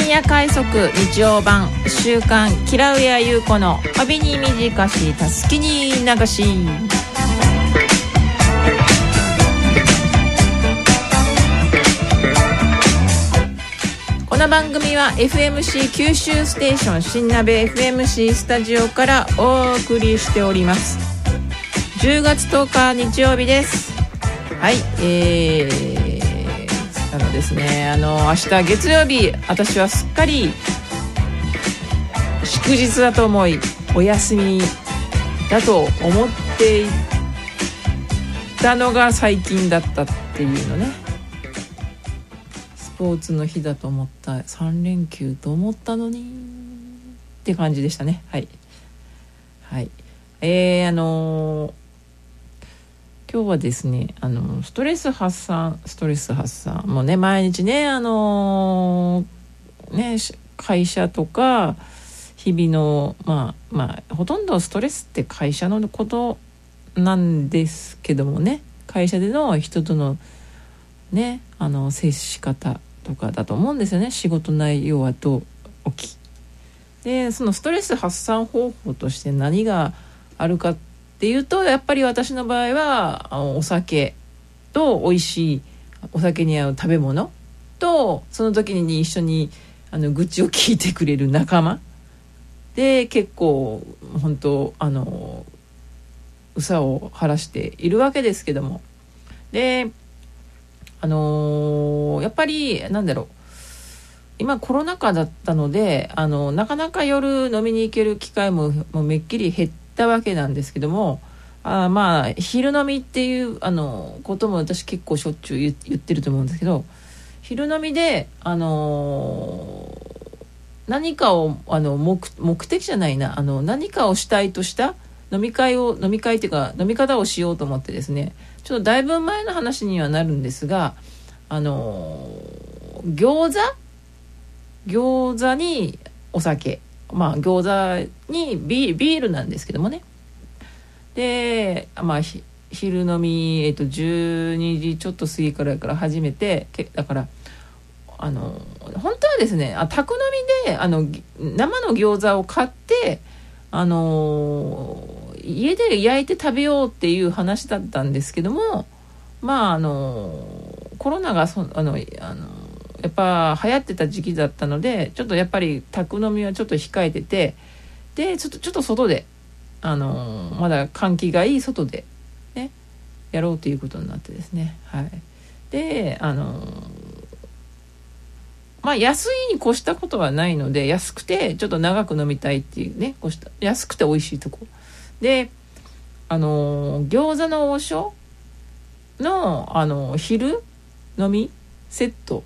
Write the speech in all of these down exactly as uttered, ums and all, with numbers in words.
夜快速日曜版週刊キラウエ優子の帯に短したすきに流し。この番組は エフエムシー 九州ステーション新鍋 エフエムシー スタジオからお送りしております。じゅうがつとおか日曜日です。はい、えー、あのですね、あの明日月曜日、私はすっかり祝日だと思いお休みだと思っていたのが最近だったっていうのね。スポーツの日だと思った、さん連休と思ったのにって感じでしたね。はいはい、えー、あのー、今日はですね、あのストレス発散ストレス発散もうね、毎日ね、あのー、ね会社とか日々のまあまあほとんどストレスって会社のことなんですけどもね、会社での人とのね、あの接し方とかだと思うんですよね。仕事内容はどう起きで、そのストレス発散方法として何があるかっていうと、やっぱり私の場合はあのお酒と美味しいお酒に合う食べ物と、その時に一緒にあの愚痴を聞いてくれる仲間で、結構本当あのうさを晴らしているわけですけども、であのー、やっぱりなんだろう、今コロナ禍だったので、あのなかなか夜飲みに行ける機会も、もうめっきり減ったわけなんですけども、あまあ昼飲みっていうあのことも私結構しょっちゅう 言, 言ってると思うんですけど、昼飲みで、あのー、何かをあの 目, 目的じゃないなあの何かをしたいとした飲み会を飲み会っていうか飲み方をしようと思ってですね、ちょっとだいぶ前の話にはなるんですが、あのー、餃子餃子にお酒、まあ餃子に ビ, ビールなんですけどもね。で、まあ昼飲み、えっとじゅうにじちょっと過ぎからから始めて、だからあの本当はですね、あ宅飲みであの生の餃子を買って、あのー、家で焼いて食べようっていう話だったんですけども、まああのコロナがそあのあのやっぱ流行ってた時期だったので、ちょっとやっぱり宅飲みはちょっと控えてて、でちょっとちょっと外であのまだ換気がいい外でねやろうということになってですね。はい。であのまあ安いに越したことはないので、安くてちょっと長く飲みたいっていうね、越した安くて美味しいとこで、あの餃子の王将のあの昼飲みセット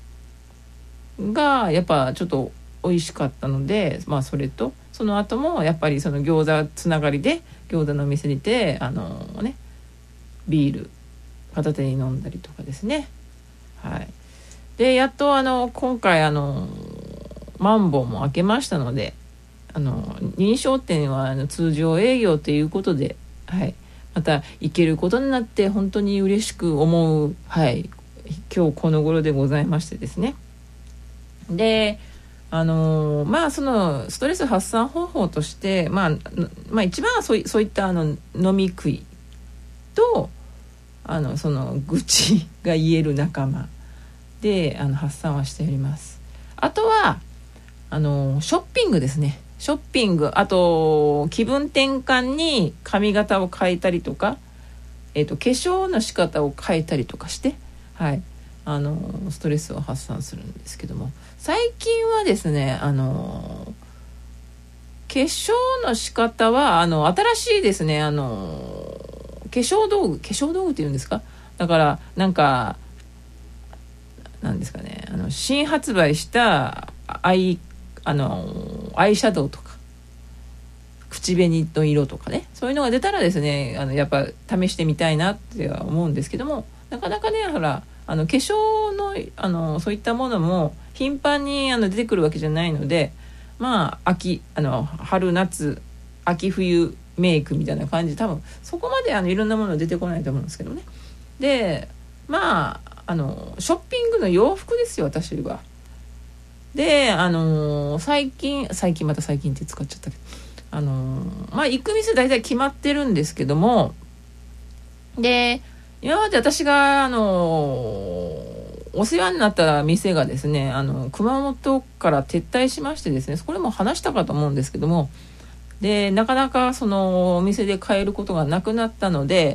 がやっぱちょっと美味しかったので、まあそれとその後もやっぱりその餃子つながりで餃子の店にてあのねビール片手に飲んだりとかですね。はい。でやっとあの今回あのマンボウも開けましたので、あの認証店はあの通常営業ということで、はい、また行けることになって本当に嬉しく思う、はい、今日この頃でございましてですね。であのまあそのストレス発散方法として、まあ、まあ一番はそうい、そういったあの飲み食いとあのその愚痴が言える仲間であの発散はしております。あとはあのショッピングですね。ショッピング、あと気分転換に髪型を変えたりとか、えーと、化粧の仕方を変えたりとかして、はい、あのストレスを発散するんですけども、最近はですね、あの化粧の仕方はあの新しいですね、あの化粧道具化粧道具っていうんですか、だからなんかなんですかね、あの新発売したアイあのアイシャドウとか口紅の色とかね、そういうのが出たらですね、あのやっぱ試してみたいなっては思うんですけども、なかなかね、ほらあの化粧の、あのそういったものも頻繁にあの出てくるわけじゃないので、まあ秋あの春夏秋冬メイクみたいな感じ、多分そこまであのいろんなもの出てこないと思うんですけどね。でまああのショッピングの洋服ですよ。私はであのー、最近最近また最近って使っちゃったけどあのー、まあ行く店大体決まってるんですけども、で今まで私があのー、お世話になった店がですね、あの熊本から撤退しましてですね、これも話したかと思うんですけども、でなかなかそのお店で買えることがなくなったので、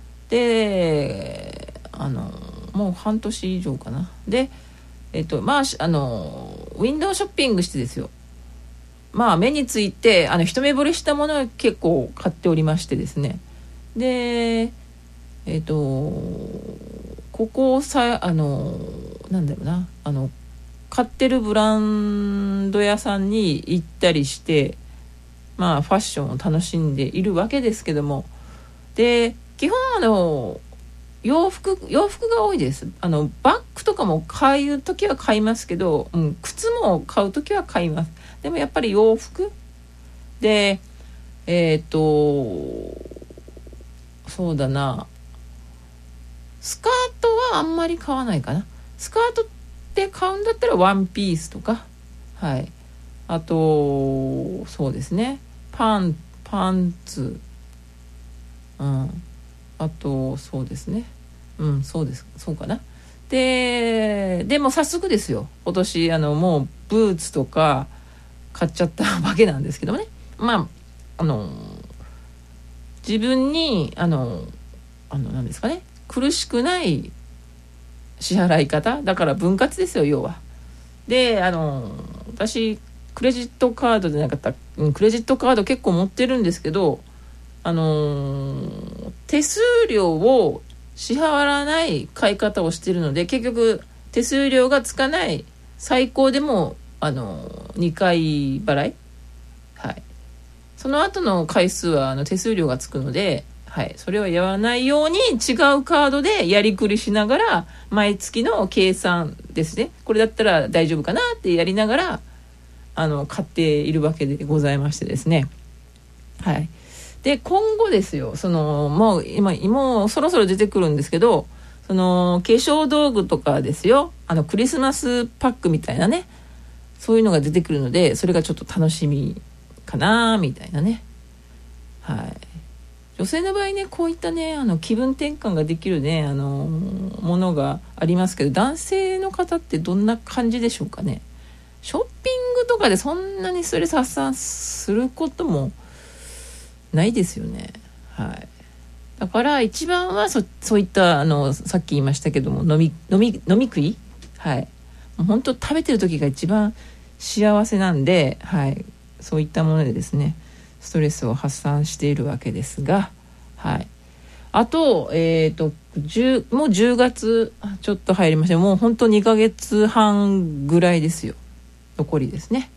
であのもう半年以上かな、でえっとまああのウィンドウショッピングしてですよ、まあ目についてあの一目惚れしたものを結構買っておりましてですね、でえっとここさあのなんだろうなあの買ってるブランド屋さんに行ったりして、まあファッションを楽しんでいるわけですけども、で基本あの洋服洋服が多いです。あのバッグとかも買うときは買いますけど、うん、靴も買うときは買います。でもやっぱり洋服でえっとそうだな、スカートはあんまり買わないかな。スカートって買うんだったらワンピースとか、はい、あとそうですね、パンパンツ、うん、あとそうですね、うんそうですそうかな。ででも早速ですよ、今年あのもうブーツとか買っちゃったわけなんですけどもね、まああの自分にあのあの何ですかね、苦しくない支払い方だから分割ですよ、要は。であの私クレジットカードでなかった、うん、クレジットカード結構持ってるんですけど、あの手数料を支払わない買い方をしてるので、結局手数料がつかない最高でもあのにかい払い、はい、その後の回数はあの手数料がつくので、はい、それをやらないように違うカードでやりくりしながら毎月の計算ですね、これだったら大丈夫かなってやりながらあの買っているわけでございましてですね、はい。で今後ですよ、そのもう今もうそろそろ出てくるんですけど、その化粧道具とかですよ、あのクリスマスパックみたいなね、そういうのが出てくるので、それがちょっと楽しみかなみたいなね、はい。女性の場合ね、こういったねあの気分転換ができるねあのものがありますけど、男性の方ってどんな感じでしょうかね。ショッピングとかでそんなにストレス発散することもないですよね、はい。だから一番は そ, そういったあのさっき言いましたけども飲み飲み飲み食い、はい、もう本当食べてる時が一番幸せなんで、はい、そういったものでですねストレスを発散しているわけですが、はい。あとえっ、ー、と10もうじゅうがつちょっと入りました。もう本当にかげつはんぐらいですよ、残りですね。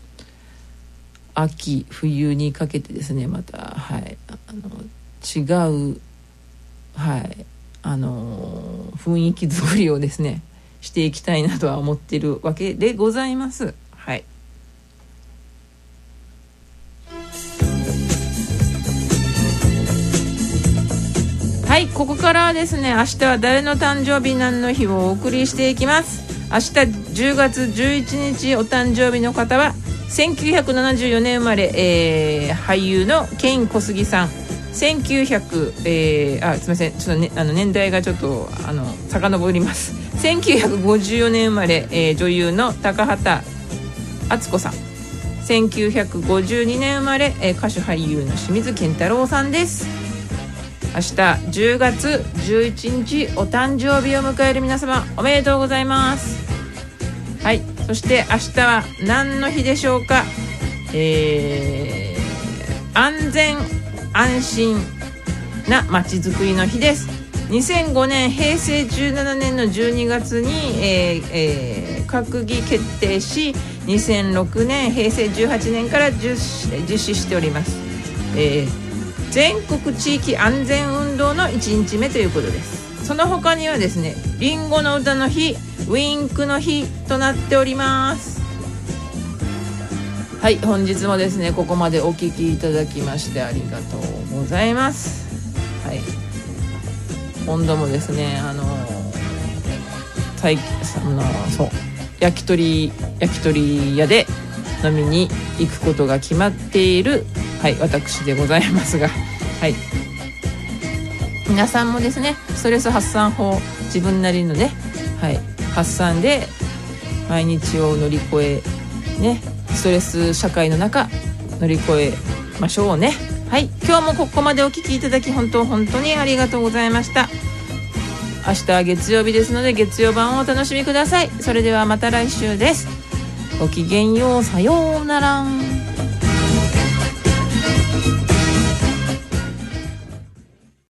秋冬にかけてですね、また、はい、あの違う、はい、あの雰囲気作りをですねしていきたいなとは思っているわけでございます。はい。はい、ここからはですね、明日は誰の誕生日何の日をお送りしていきます。明日じゅうがつじゅういちにちお誕生日の方はせんきゅうひゃくななじゅうよねん生まれ、えー、俳優のケイン小杉さん。せんきゅうひゃく、えー、あすみません、ちょっと、ね、あの年代がちょっとあの遡ります。せんきゅうひゃくごじゅうよねん生まれ、えー、女優の高畑敦子さん。せんきゅうひゃくごじゅうにねん生まれ、えー、歌手俳優の清水健太郎さんです。明日じゅうがつじゅういちにちお誕生日を迎える皆様、おめでとうございます。はい。そして明日は何の日でしょうか。えー、安全安心なまちづくりの日です。にせんごねんへいせいじゅうななねんのじゅうにがつに、えーえー、閣議決定し、にせんろくねんへいせいじゅうはちねんから実施しております。えー、全国地域安全運動のいちにちめということです。その他にはですね、リンゴの歌の日、ウィンクの日となっております。はい、本日もですねここまでお聞きいただきましてありがとうございます。はい、今度もですねあの大あのそう焼き鳥焼き鳥屋で飲みに行くことが決まっている、はい、私でございますが、はい、皆さんもですね、ストレス発散法自分なりのね、はい、発散で毎日を乗り越えね、ストレス社会の中乗り越えましょうね。はい、今日もここまでお聞きいただき本当本当にありがとうございました。明日は月曜日ですので月曜版をお楽しみください。それではまた来週です。ごきげんよう、さようなら。